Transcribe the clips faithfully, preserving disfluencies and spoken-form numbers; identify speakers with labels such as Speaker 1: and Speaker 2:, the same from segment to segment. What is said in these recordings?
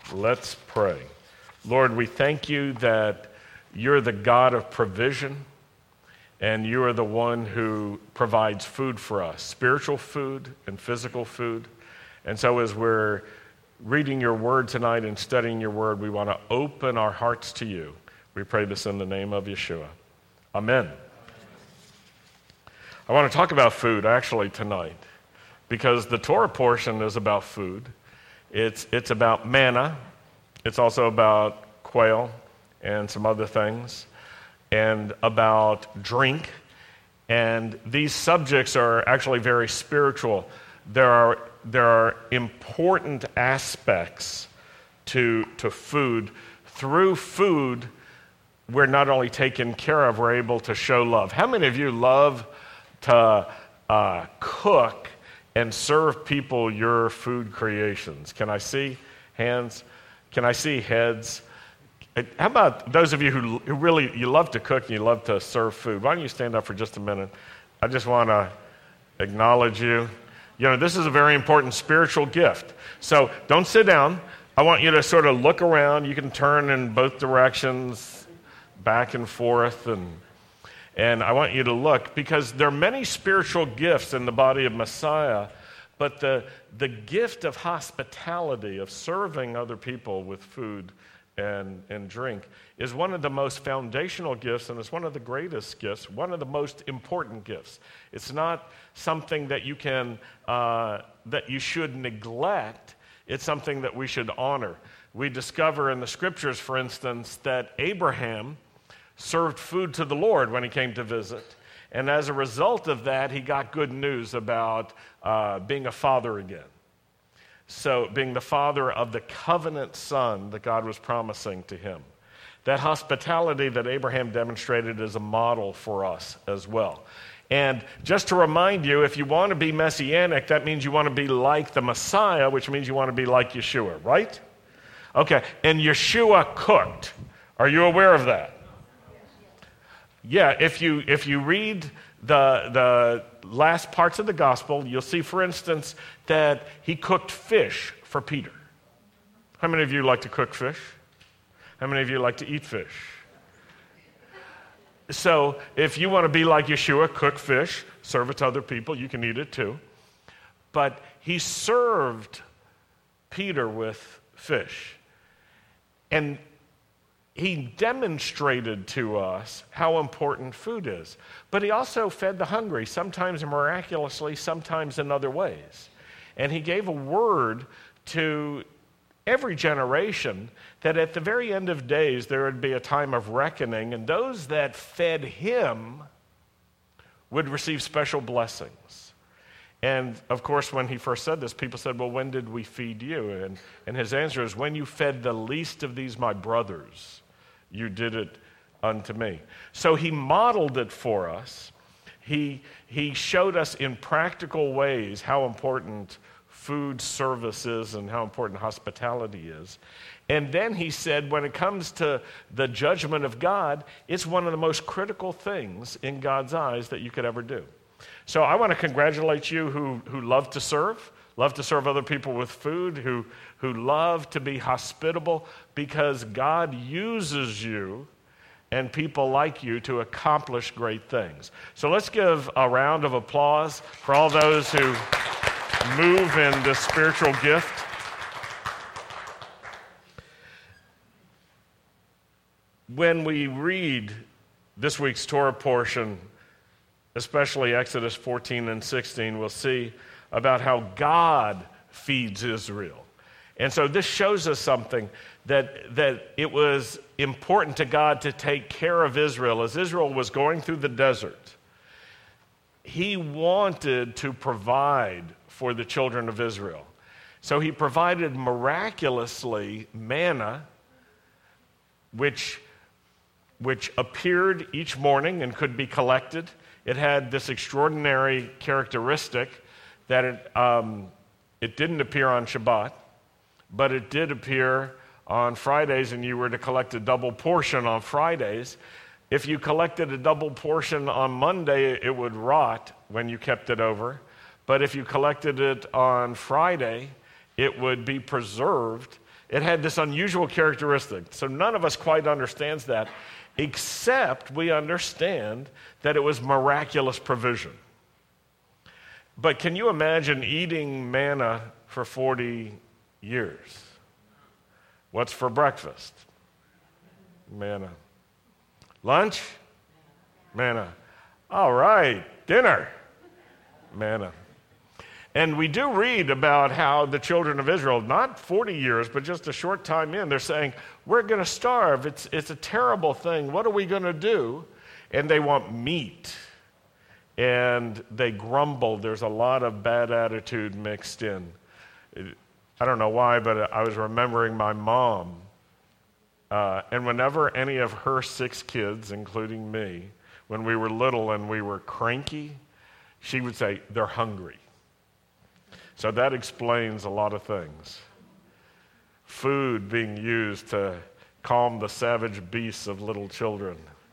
Speaker 1: Let's pray. Lord, we thank you that you're the God of provision, and you are the one who provides food for us, spiritual food and physical food. And so as we're reading your word tonight and studying your word, we want to open our hearts to you. We pray this in the name of Yeshua. Amen. I want to talk about food actually tonight because the Torah portion is about food. It's, it's about manna. It's also about quail and some other things, and about drink. And these subjects are actually very spiritual. There are, there are important aspects to, to food. Through food, we're not only taken care of, we're able to show love. How many of you love to uh, cook and serve people your food creations? Can I see hands? Can I see heads? How about those of you who, who really, you love to cook and you love to serve food? Why don't you stand up for just a minute? I just want to acknowledge you. You know, this is a very important spiritual gift. So don't sit down. I want you to sort of look around. You can turn in both directions, back and forth, and And I want you to look, because there are many spiritual gifts in the body of Messiah, but the, the gift of hospitality, of serving other people with food and, and drink, is one of the most foundational gifts, and it's one of the greatest gifts, one of the most important gifts. It's not something that you can, uh, that you should neglect. It's something that we should honor. We discover in the scriptures, for instance, that Abraham served food to the Lord when he came to visit. And as a result of that, he got good news about uh, being a father again. So being the father of the covenant son that God was promising to him. That hospitality that Abraham demonstrated is a model for us as well. And just to remind you, if you want to be messianic, that means you want to be like the Messiah, which means you want to be like Yeshua, right? Okay, and Yeshua cooked. Are you aware of that? Yeah, if you if you read the the last parts of the gospel, you'll see, for instance, that he cooked fish for Peter. How many of you like to cook fish? How many of you like to eat fish? So if you want to be like Yeshua, cook fish, serve it to other people, you can eat it too. But he served Peter with fish. And he demonstrated to us how important food is. But he also fed the hungry, sometimes miraculously, sometimes in other ways. And he gave a word to every generation that at the very end of days there would be a time of reckoning, and those that fed him would receive special blessings. And of course, when he first said this, people said, well, when did we feed you? And, and his answer is, when you fed the least of these my brothers, you did it unto me. So he modeled it for us. He, he showed us in practical ways how important food service is and how important hospitality is. And then he said, when it comes to the judgment of God, it's one of the most critical things in God's eyes that you could ever do. So I want to congratulate you who, who love to serve, love to serve other people with food, who, who love to be hospitable, because God uses you and people like you to accomplish great things. So let's give a round of applause for all those who move in this spiritual gift. When we read this week's Torah portion, especially Exodus fourteen and sixteen, we'll see about how God feeds Israel. And so this shows us something, that, that it was important to God to take care of Israel. As Israel was going through the desert, he wanted to provide for the children of Israel. So he provided miraculously manna, which, which appeared each morning and could be collected. It had this extraordinary characteristic that it, um, it didn't appear on Shabbat, but it did appear on Fridays, and you were to collect a double portion on Fridays. If you collected a double portion on Monday, it would rot when you kept it over. But if you collected it on Friday, it would be preserved It had this unusual characteristic. So none of us quite understands that, except we understand that it was miraculous provision. But can you imagine eating manna for forty years? What's for breakfast? Manna. Lunch? Manna. All right, dinner. Manna. And we do read about how the children of Israel, not forty years, but just a short time in, they're saying, we're going to starve. It's, it's a terrible thing. What are we going to do? And they want meat. And they grumble. There's a lot of bad attitude mixed in. I don't know why, but I was remembering my mom. Uh, and whenever any of her six kids, including me, when we were little and we were cranky, she would say, they're hungry. So that explains a lot of things. Food being used to calm the savage beasts of little children.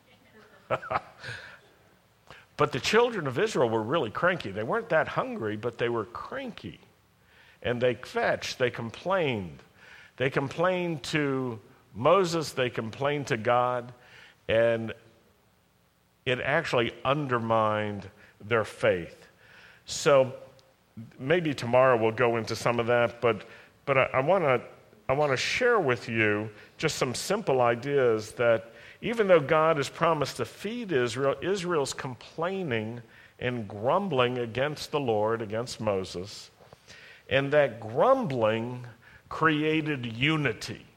Speaker 1: But the children of Israel were really cranky. They weren't that hungry, but they were cranky. And they fetched, they complained. They complained to Moses, they complained to God, and it actually undermined their faith. So maybe tomorrow we'll go into some of that, but but I, I want to I want to share with you just some simple ideas that even though God has promised to feed Israel, Israel's complaining and grumbling against the Lord, against Moses, and that grumbling created unity.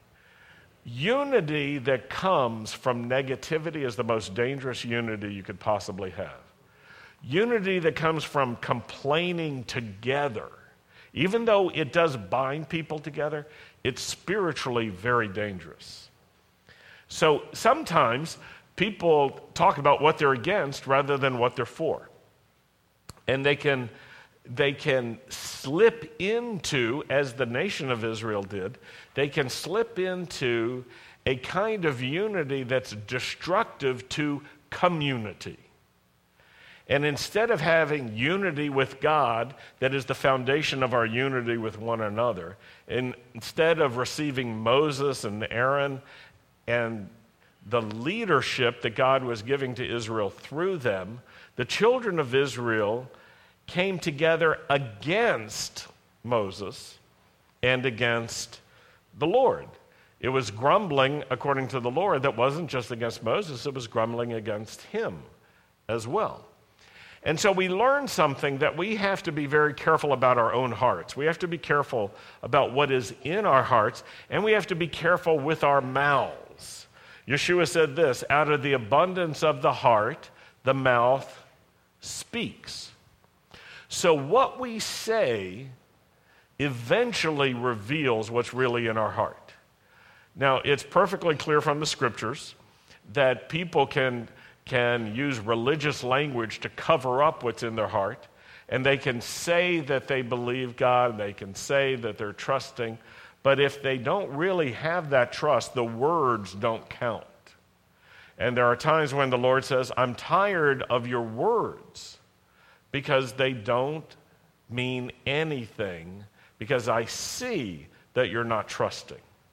Speaker 1: Unity that comes from negativity is the most dangerous unity you could possibly have. Unity that comes from complaining together, even though it does bind people together, it's spiritually very dangerous. So sometimes people talk about what they're against rather than what they're for. And they can, they can slip into, as the nation of Israel did, they can slip into a kind of unity that's destructive to community. And instead of having unity with God, that is the foundation of our unity with one another, and instead of receiving Moses and Aaron and the leadership that God was giving to Israel through them, the children of Israel came together against Moses and against the Lord. It was grumbling, according to the Lord, that wasn't just against Moses, it was grumbling against him as well. And so we learn something that we have to be very careful about our own hearts. We have to be careful about what is in our hearts, and we have to be careful with our mouths. Yeshua said this, out of the abundance of the heart, the mouth speaks. So what we say eventually reveals what's really in our heart. Now, it's perfectly clear from the scriptures that people can can use religious language to cover up what's in their heart, and they can say that they believe God, they can say that they're trusting, but if they don't really have that trust, the words don't count. And there are times when the Lord says, I'm tired of your words, because they don't mean anything, because I see that you're not trusting.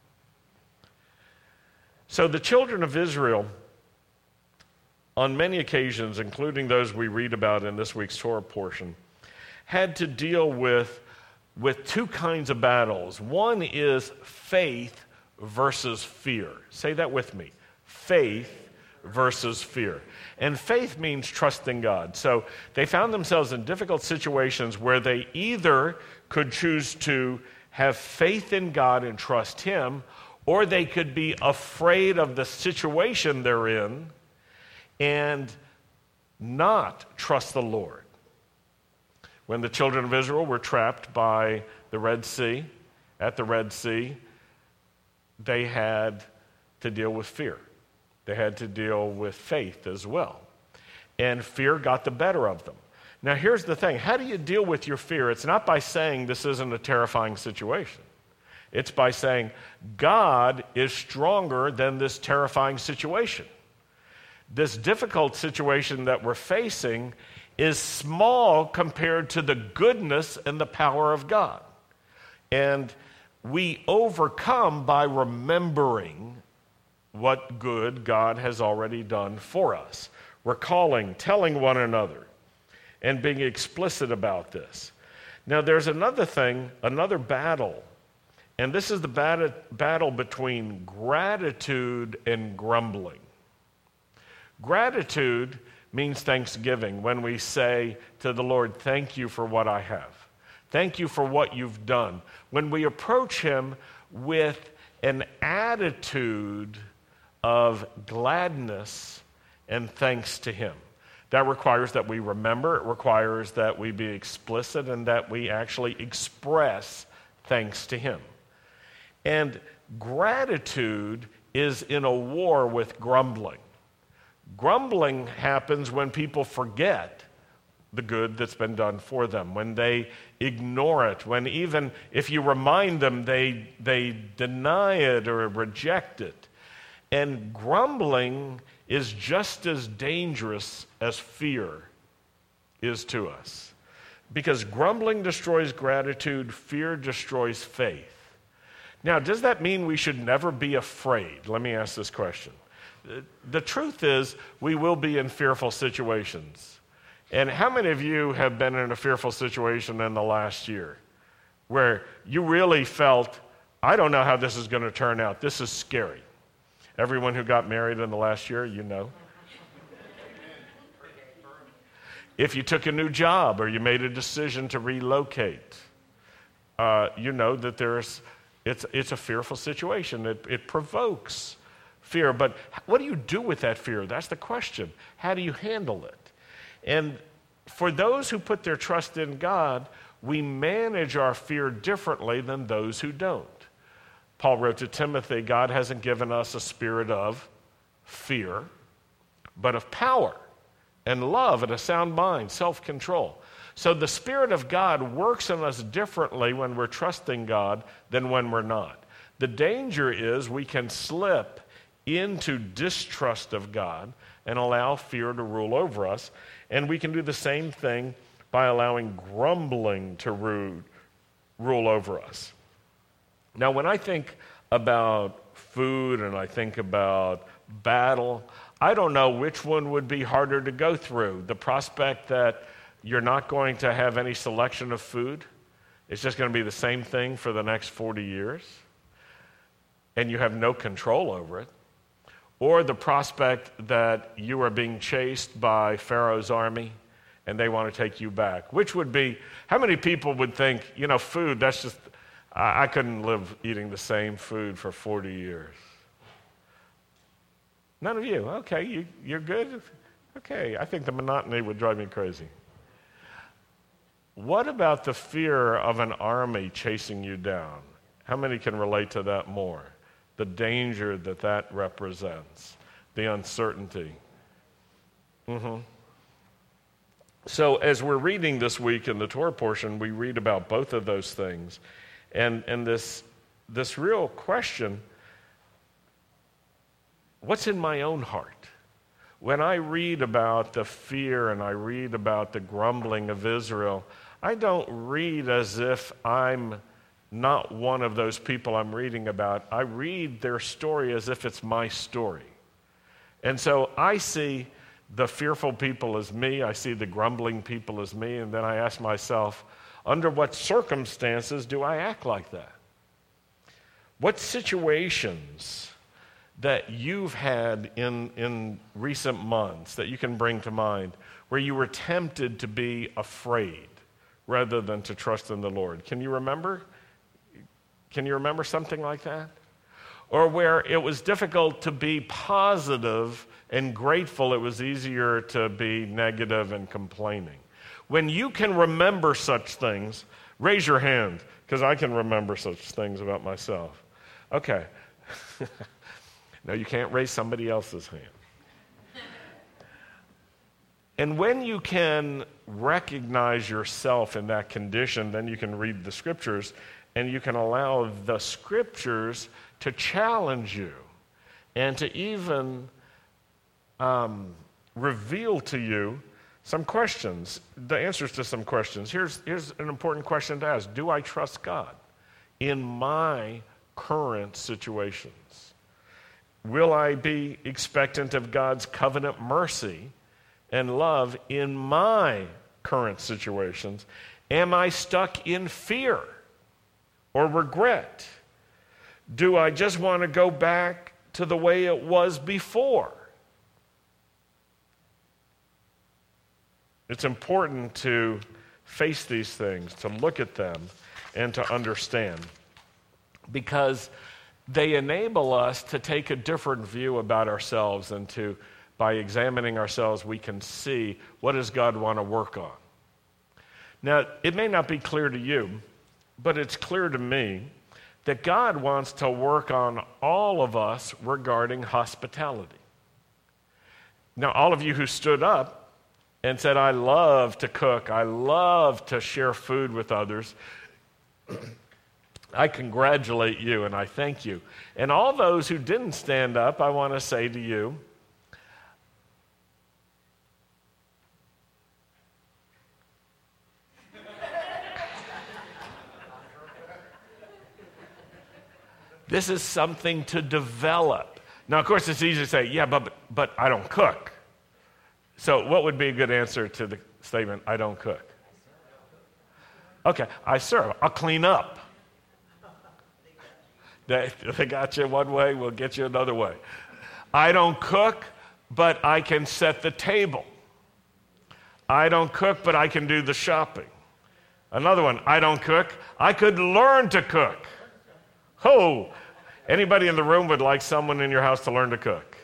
Speaker 1: So the children of Israel, on many occasions, including those we read about in this week's Torah portion, had to deal with, with two kinds of battles. One is faith versus fear. Say that with me. Faith versus fear. And faith means trusting God. So they found themselves in difficult situations where they either could choose to have faith in God and trust Him, or they could be afraid of the situation they're in and not trust the Lord. When the children of Israel were trapped by the Red Sea, at the Red Sea, they had to deal with fear. They had to deal with faith as well. And fear got the better of them. Now here's the thing. How do you deal with your fear? It's not by saying this isn't a terrifying situation. It's by saying God is stronger than this terrifying situation. This difficult situation that we're facing is small compared to the goodness and the power of God. And we overcome by remembering what good God has already done for us. Recalling, telling one another, and being explicit about this. Now, there's another thing, another battle, and this is the bat- battle between gratitude and grumbling. Gratitude means thanksgiving, when we say to the Lord, thank you for what I have. Thank you for what you've done. When we approach him with an attitude of gladness and thanks to him. That requires that we remember, it requires that we be explicit, and that we actually express thanks to him. And gratitude is in a war with grumbling. Grumbling happens when people forget the good that's been done for them, when they ignore it, when even if you remind them, they, they deny it or reject it. And grumbling is just as dangerous as fear is to us. Because grumbling destroys gratitude, fear destroys faith. Now, does that mean we should never be afraid? Let me ask this question. The truth is, we will be in fearful situations. And how many of you have been in a fearful situation in the last year where you really felt, I don't know how this is going to turn out. This is scary. Everyone who got married in the last year, you know. If you took a new job or you made a decision to relocate, uh, you know that there's it's it's a fearful situation. It, it provokes fear. But what do you do with that fear? That's the question. How do you handle it? And for those who put their trust in God, we manage our fear differently than those who don't. Paul wrote to Timothy, God hasn't given us a spirit of fear, but of power and love and a sound mind, self-control. So the Spirit of God works in us differently when we're trusting God than when we're not. The danger is we can slip into distrust of God and allow fear to rule over us. And we can do the same thing by allowing grumbling to rule, rule over us. Now, when I think about food and I think about battle, I don't know which one would be harder to go through. The prospect that you're not going to have any selection of food, it's just going to be the same thing for the next forty years, and you have no control over it. Or the prospect that you are being chased by Pharaoh's army and they want to take you back. Which would be, how many people would think, you know, food, that's just, I, I couldn't live eating the same food for forty years. None of you. Okay, you, you're good? Okay, I think the monotony would drive me crazy. What about the fear of an army chasing you down? How many can relate to that more? The danger that that represents, the uncertainty. Mm-hmm. So as we're reading this week in the Torah portion, we read about both of those things. And, and this, this real question, what's in my own heart? When I read about the fear and I read about the grumbling of Israel, I don't read as if I'm not one of those people I'm reading about. I read their story as if it's my story. And so I see the fearful people as me, I see the grumbling people as me, and then I ask myself, under what circumstances do I act like that? What situations that you've had in, in recent months that you can bring to mind where you were tempted to be afraid rather than to trust in the Lord? Can you remember? Can you remember something like that? Or where it was difficult to be positive and grateful, it was easier to be negative and complaining. When you can remember such things, raise your hand, because I can remember such things about myself. Okay. No, you can't raise somebody else's hand. And when you can recognize yourself in that condition, then you can read the scriptures and you can allow the scriptures to challenge you and to even um, reveal to you some questions, the answers to some questions. Here's, here's an important question to ask. Do I trust God? in my current situations? Will I be expectant of God's covenant mercy and love in my current situations? Am I stuck in fear or regret? Do I just want to go back to the way it was before? It's important to face these things, to look at them, and to understand, because they enable us to take a different view about ourselves, and to, by examining ourselves, we can see what does God want to work on. Now, it may not be clear to you, but it's clear to me that God wants to work on all of us regarding hospitality. Now, all of you who stood up and said, I love to cook, I love to share food with others, I congratulate you and I thank you. And all those who didn't stand up, I want to say to you, this is something to develop. Now, of course, it's easy to say, yeah, but, but I don't cook. So what would be a good answer to the statement, I don't cook? Okay, I serve. I'll clean up. They, they got you one way, we'll get you another way. I don't cook, but I can set the table. I don't cook, but I can do the shopping. Another one, I don't cook, I could learn to cook. Oh, anybody in the room would like someone in your house to learn to cook?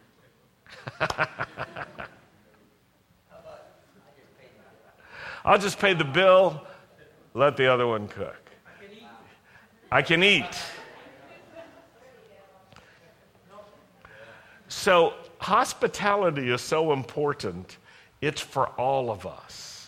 Speaker 1: I'll just pay the bill, let the other one cook. I can eat. So hospitality is so important. It's for all of us.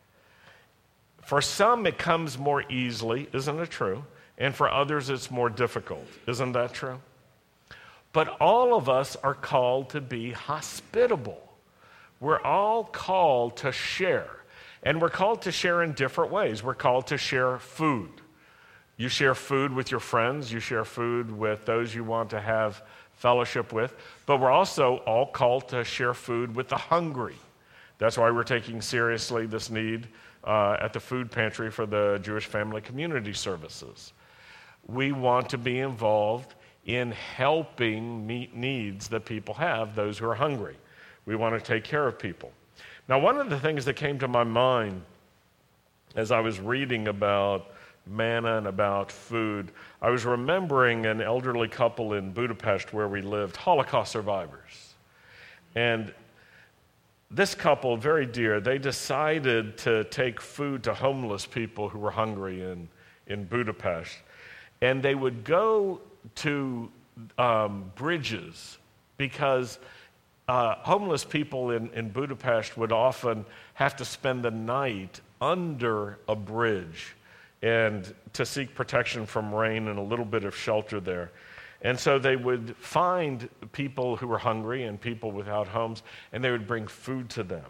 Speaker 1: For some, it comes more easily, isn't it true? And for others, it's more difficult. Isn't that true? But all of us are called to be hospitable. We're all called to share. And we're called to share in different ways. We're called to share food. You share food with your friends. You share food with those you want to have fellowship with. But we're also all called to share food with the hungry. That's why we're taking seriously this need uh, at the food pantry for the Jewish Family Community Services. We want to be involved in helping meet needs that people have, those who are hungry. We want to take care of people. Now, one of the things that came to my mind as I was reading about manna and about food, I was remembering an elderly couple in Budapest where we lived, Holocaust survivors. And this couple, very dear, they decided to take food to homeless people who were hungry in, in Budapest. And they would go to um, bridges because uh, homeless people in, in Budapest would often have to spend the night under a bridge and to seek protection from rain and a little bit of shelter there. And so they would find people who were hungry and people without homes, and they would bring food to them.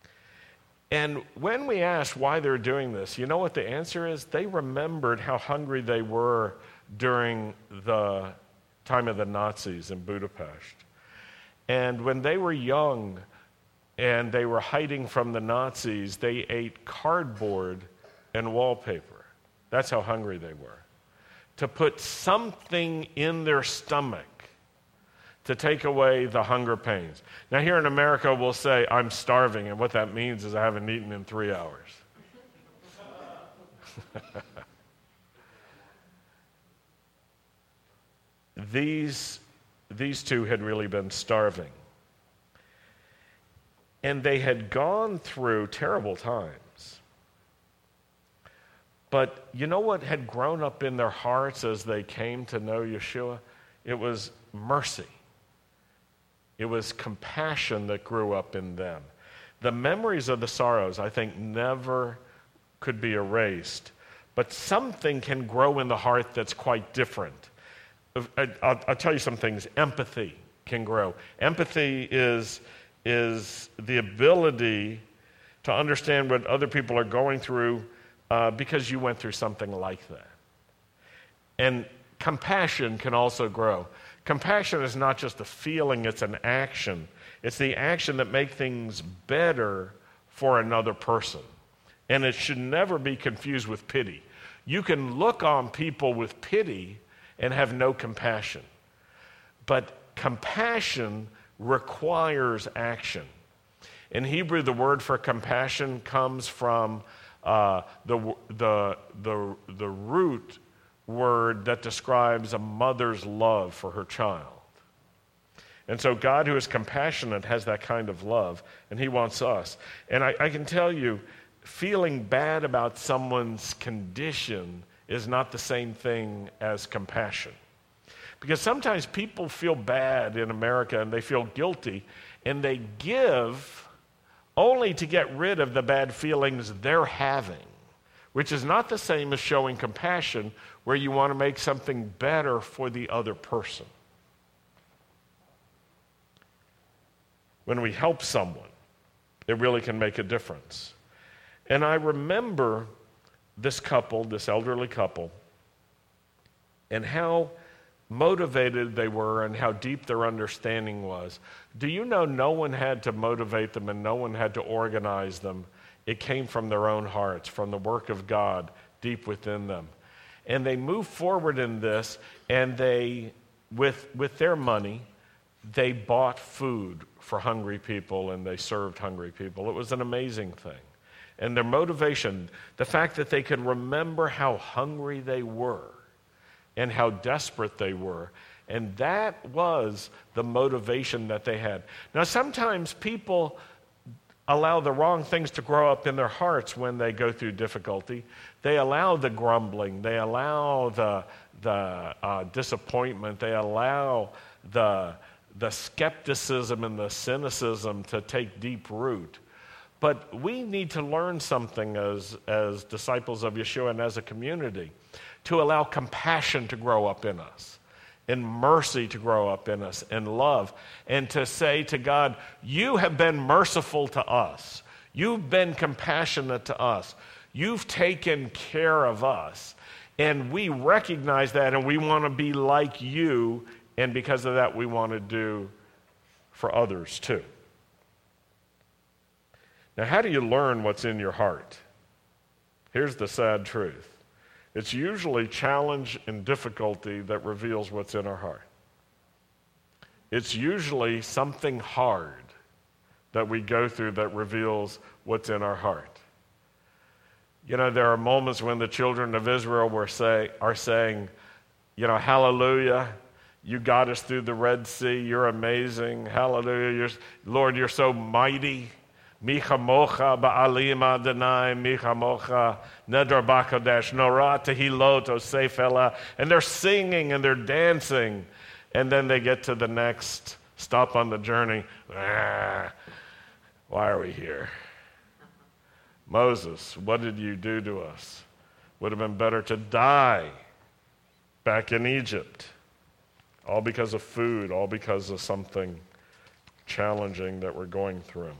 Speaker 1: And when we asked why they're doing this, you know what the answer is? They remembered how hungry they were during the time of the Nazis in Budapest. And when they were young and they were hiding from the Nazis, they ate cardboard and wallpaper. That's how hungry they were. To put something in their stomach to take away the hunger pains. Now here in America, we'll say, I'm starving, and what that means is I haven't eaten in three hours. These, these two had really been starving. And they had gone through terrible times. But you know what had grown up in their hearts as they came to know Yeshua? It was mercy. It was compassion that grew up in them. The memories of the sorrows, I think, never could be erased. But something can grow in the heart that's quite different. I'll, I'll tell you some things. Empathy can grow. Empathy is, is the ability to understand what other people are going through uh, because you went through something like that. And compassion can also grow. Compassion is not just a feeling, it's an action. It's the action that makes things better for another person. And it should never be confused with pity. You can look on people with pity and have no compassion. But compassion requires action. In Hebrew, the word for compassion comes from uh, the, the, the, the root word that describes a mother's love for her child. And so God, who is compassionate, has that kind of love, and he wants us. And I, I can tell you, feeling bad about someone's condition is not the same thing as compassion. Because sometimes people feel bad in America, and they feel guilty, and they give only to get rid of the bad feelings they're having, which is not the same as showing compassion, where you want to make something better for the other person. When we help someone, it really can make a difference. And I remember this couple, this elderly couple, and how motivated they were and how deep their understanding was. Do you know no one had to motivate them and no one had to organize them? It came from their own hearts, from the work of God deep within them. And they moved forward in this, and they, with, with their money, they bought food for hungry people and they served hungry people. It was an amazing thing. And their motivation, the fact that they could remember how hungry they were and how desperate they were, and that was the motivation that they had. Now, sometimes people allow the wrong things to grow up in their hearts when they go through difficulty. They allow the grumbling, they allow the, the uh, disappointment, they allow the, the skepticism and the cynicism to take deep root. But we need to learn something as, as disciples of Yeshua and as a community, to allow compassion to grow up in us, and mercy to grow up in us, and love, and to say to God, you have been merciful to us. You've been compassionate to us. You've taken care of us. And we recognize that, and we want to be like you, and because of that, we want to do for others too. Now, how do you learn what's in your heart? Here's the sad truth. It's usually challenge and difficulty that reveals what's in our heart. It's usually something hard that we go through that reveals what's in our heart. You know, there are moments when the children of Israel were say, are saying, you know, hallelujah, you got us through the Red Sea, you're amazing, hallelujah, you're, Lord, you're so mighty. Micha mocha ba'alim Adonai, micha mocha nedar b'kodesh, nora tehilot osefela. And they're singing and they're dancing. And then they get to the next stop on the journey. Ah, why are we here? Moses, what did you do to us? Would have been better to die back in Egypt. All because of food, all because of something challenging that we're going through.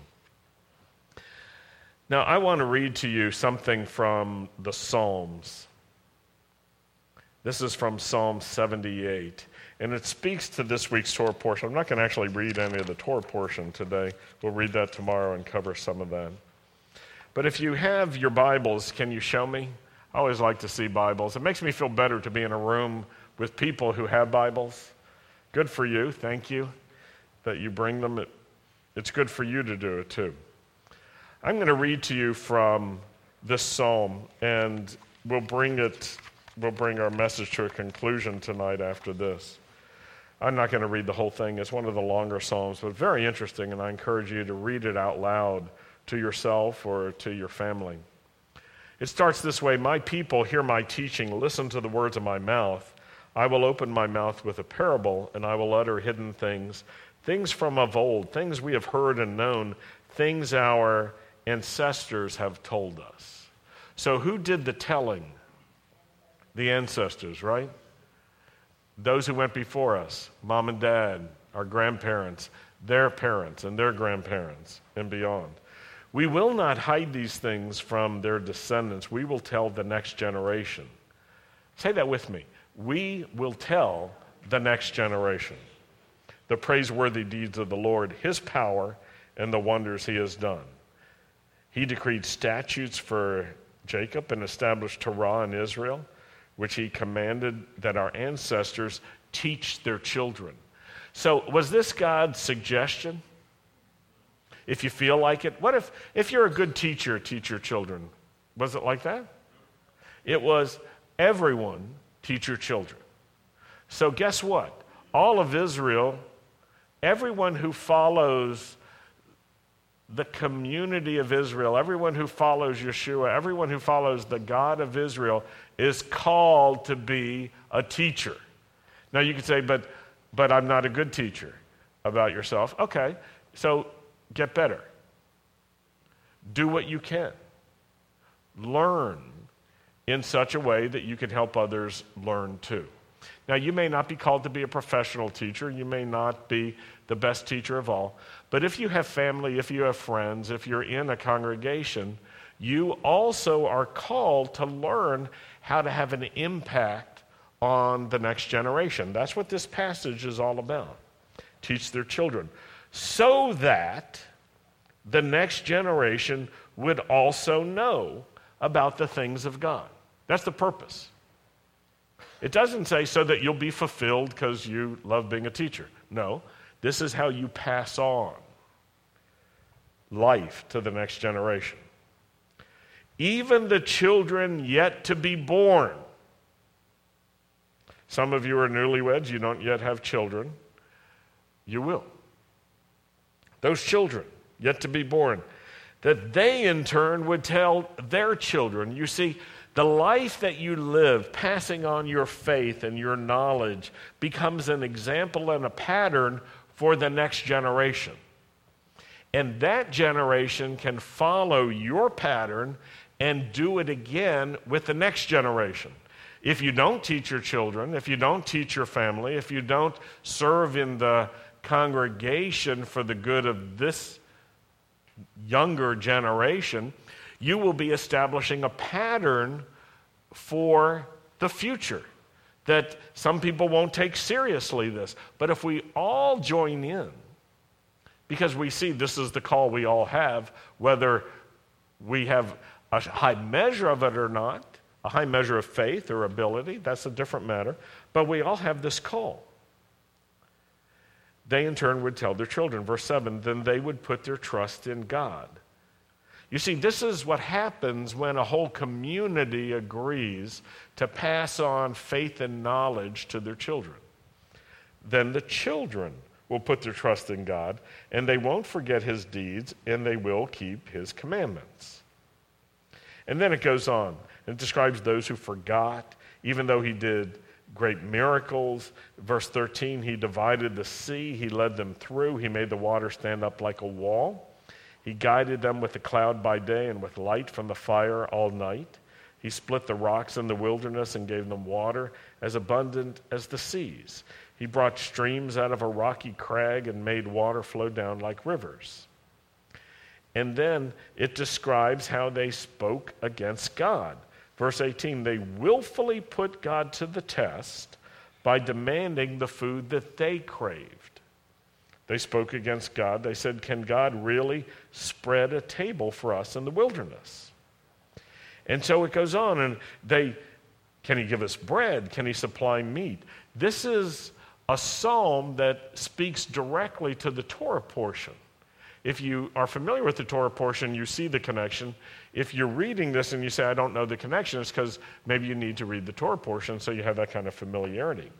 Speaker 1: Now, I want to read to you something from the Psalms. This is from Psalm seventy-eight, and it speaks to this week's Torah portion. I'm not going to actually read any of the Torah portion today. We'll read that tomorrow and cover some of that. But if you have your Bibles, can you show me? I always like to see Bibles. It makes me feel better to be in a room with people who have Bibles. Good for you. Thank you that you bring them. It, it's good for you to do it too. I'm going to read to you from this psalm, and we'll bring it, we'll bring our message to a conclusion tonight after this. I'm not going to read the whole thing. It's one of the longer psalms, but very interesting, and I encourage you to read it out loud to yourself or to your family. It starts this way: my people hear my teaching, listen to the words of my mouth. I will open my mouth with a parable, and I will utter hidden things, things from of old, things we have heard and known, things our ancestors have told us. So who did the telling? The ancestors, right? Those who went before us, mom and dad, our grandparents, their parents and their grandparents and beyond. We will not hide these things from their descendants. We will tell the next generation. Say that with me. we will tell the next generation the praiseworthy deeds of the Lord, his power, and the wonders he has done. He decreed statutes for Jacob and established Torah in Israel, which he commanded that our ancestors teach their children. So was this God's suggestion? If you feel like it, what if, if you're a good teacher, teach your children? Was it like that? It was everyone teach your children. So guess what? All of Israel, everyone who follows the community of Israel, everyone who follows Yeshua, everyone who follows the God of Israel is called to be a teacher. Now you could say, but, but I'm not a good teacher about yourself. Okay, so get better. Do what you can. Learn in such a way that you can help others learn too. Now, you may not be called to be a professional teacher. You may not be the best teacher of all. But if you have family, if you have friends, if you're in a congregation, you also are called to learn how to have an impact on the next generation. That's what this passage is all about. Teach their children. So that the next generation would also know about the things of God. That's the purpose. It doesn't say so that you'll be fulfilled because you love being a teacher. No, this is how you pass on life to the next generation. Even the children yet to be born. Some of you are newlyweds, you don't yet have children. You will. Those children yet to be born, that they in turn would tell their children. You see, the life that you live, passing on your faith and your knowledge, becomes an example and a pattern for the next generation. And that generation can follow your pattern and do it again with the next generation. If you don't teach your children, if you don't teach your family, if you don't serve in the congregation for the good of this younger generation, you will be establishing a pattern for the future that some people won't take seriously this. But if we all join in, because we see this is the call we all have, whether we have a high measure of it or not, a high measure of faith or ability, that's a different matter, but we all have this call. They in turn would tell their children, verse seven, then they would put their trust in God. You see, this is what happens when a whole community agrees to pass on faith and knowledge to their children. Then the children will put their trust in God, and they won't forget his deeds, and they will keep his commandments. And then it goes on, and it describes those who forgot, even though he did great miracles. Verse thirteen, he divided the sea, he led them through, he made the water stand up like a wall. He guided them with a cloud by day and with light from the fire all night. He split the rocks in the wilderness and gave them water as abundant as the seas. He brought streams out of a rocky crag and made water flow down like rivers. And then it describes how they spoke against God. Verse eighteen, they willfully put God to the test by demanding the food that they craved. They spoke against God. They said, can God really spread a table for us in the wilderness? And so it goes on, and they, can he give us bread? Can he supply meat? This is a psalm that speaks directly to the Torah portion. If you are familiar with the Torah portion, you see the connection. If you're reading this and you say, I don't know the connection, it's because maybe you need to read the Torah portion so you have that kind of familiarity.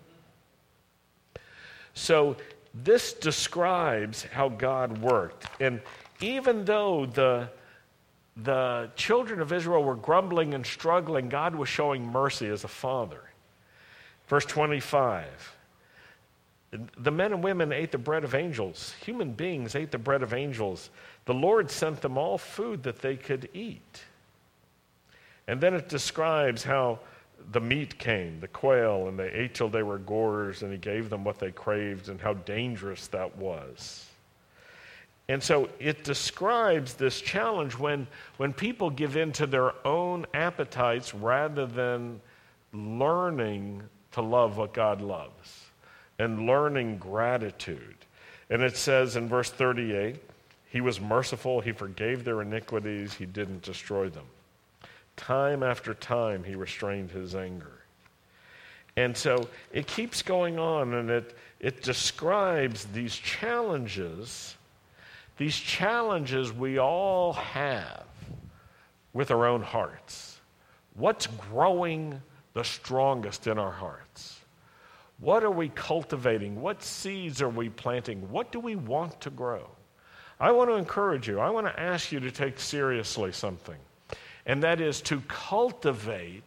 Speaker 1: So this describes how God worked. And even though the, the children of Israel were grumbling and struggling, God was showing mercy as a father. Verse twenty-five, the men and women ate the bread of angels. Human beings ate the bread of angels. The Lord sent them all food that they could eat. And then it describes how the meat came, the quail, and they ate till they were gorged, and he gave them what they craved, and how dangerous that was. And so it describes this challenge when, when people give in to their own appetites rather than learning to love what God loves and learning gratitude. And it says in verse thirty-eight, he was merciful, he forgave their iniquities, he didn't destroy them. Time after time, he restrained his anger. And so it keeps going on, and it, it describes these challenges, these challenges we all have with our own hearts. What's growing the strongest in our hearts? What are we cultivating? What seeds are we planting? What do we want to grow? I want to encourage you. I want to ask you to take seriously something, and that is to cultivate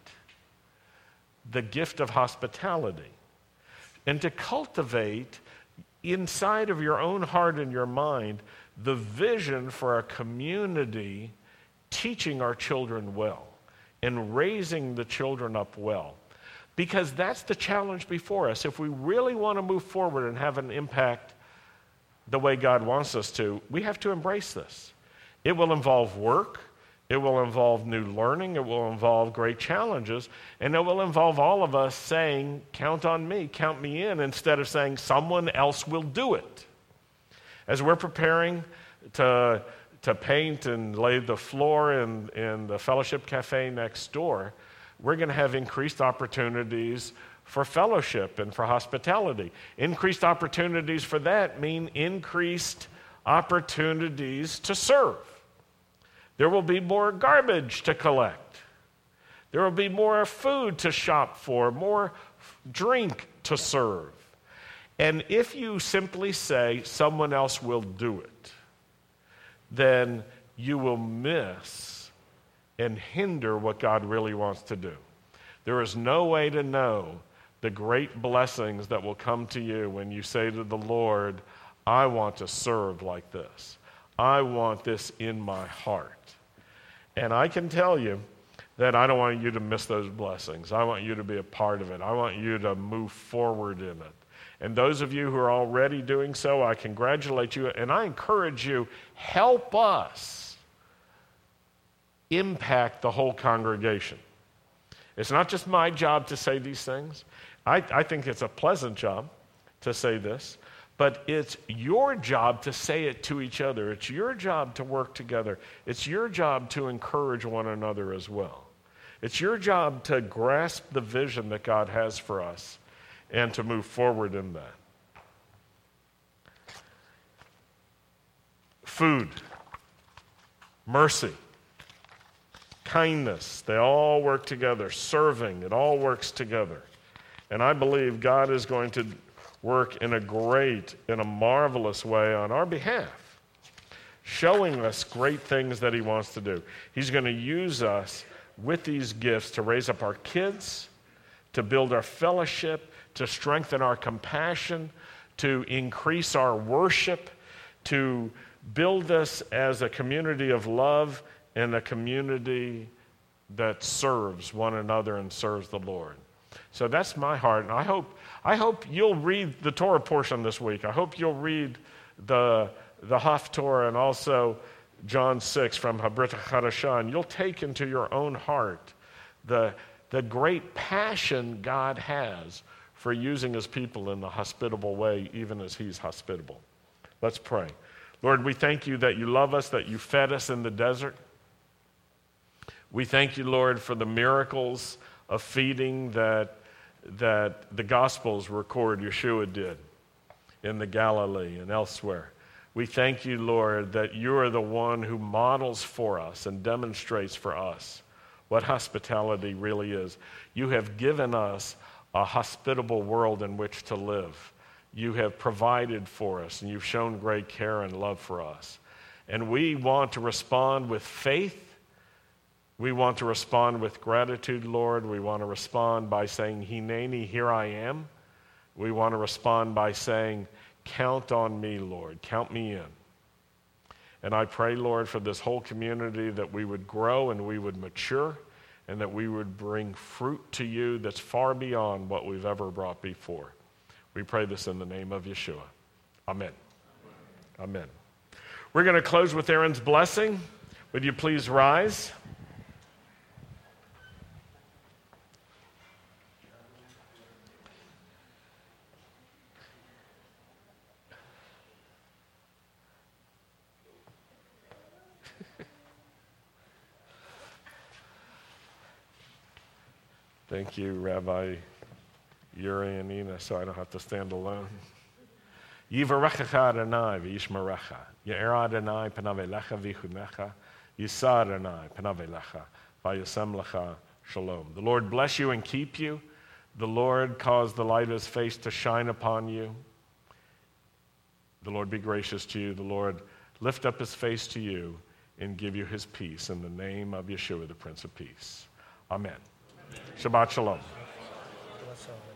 Speaker 1: the gift of hospitality, and to cultivate inside of your own heart and your mind the vision for a community teaching our children well and raising the children up well. Because that's the challenge before us. If we really want to move forward and have an impact the way God wants us to, we have to embrace this. It will involve work. It will involve new learning. It will involve great challenges. And it will involve all of us saying, count on me, count me in, instead of saying someone else will do it. As we're preparing to, to paint and lay the floor in, in the Fellowship Cafe next door, we're going to have increased opportunities for fellowship and for hospitality. Increased opportunities for that mean increased opportunities to serve. There will be more garbage to collect. There will be more food to shop for, more drink to serve. And if you simply say someone else will do it, then you will miss and hinder what God really wants to do. There is no way to know the great blessings that will come to you when you say to the Lord, I want to serve like this. I want this in my heart. And I can tell you that I don't want you to miss those blessings. I want you to be a part of it. I want you to move forward in it. And those of you who are already doing so, I congratulate you, and I encourage you, help us impact the whole congregation. It's not just my job to say these things. I, I think it's a pleasant job to say this, but it's your job to say it to each other. It's your job to work together. It's your job to encourage one another as well. It's your job to grasp the vision that God has for us and to move forward in that. Food, mercy, kindness, they all work together. Serving, it all works together. And I believe God is going to work in a great, in a marvelous way on our behalf, showing us great things that he wants to do. He's going to use us with these gifts to raise up our kids, to build our fellowship, to strengthen our compassion, to increase our worship, to build us as a community of love and a community that serves one another and serves the Lord. So that's my heart, and I hope I hope you'll read the Torah portion this week. I hope you'll read the the Haftorah and also John six from Habrit HaChadashah, and you'll take into your own heart the the great passion God has for using his people in a hospitable way, even as he's hospitable. Let's pray. Lord, we thank you that you love us, that you fed us in the desert. We thank you, Lord, for the miracles of feeding that that the Gospels record Yeshua did in the Galilee and elsewhere. We thank you, Lord, that you are the one who models for us and demonstrates for us what hospitality really is. You have given us a hospitable world in which to live. You have provided for us, and you've shown great care and love for us. And we want to respond with faith. We want to respond with gratitude, Lord. We want to respond by saying, Hineni, here I am. We want to respond by saying, count on me, Lord. Count me in. And I pray, Lord, for this whole community that we would grow and we would mature and that we would bring fruit to you that's far beyond what we've ever brought before. We pray this in the name of Yeshua. Amen. Amen. We're going to close with Aaron's blessing. Would you please rise? Thank you, Rabbi Yuri and Ina, so I don't have to stand alone. Yivarechecha Adonai v'yishmerecha. Ye'er Adonai panav elecha v'yichunecha. Yisa Adonai panav elecha v'yasem lecha shalom. The Lord bless you and keep you. The Lord cause the light of his face to shine upon you. The Lord be gracious to you. The Lord lift up his face to you and give you his peace. In the name of Yeshua, the Prince of Peace. Amen. Amen. Shabbat shalom.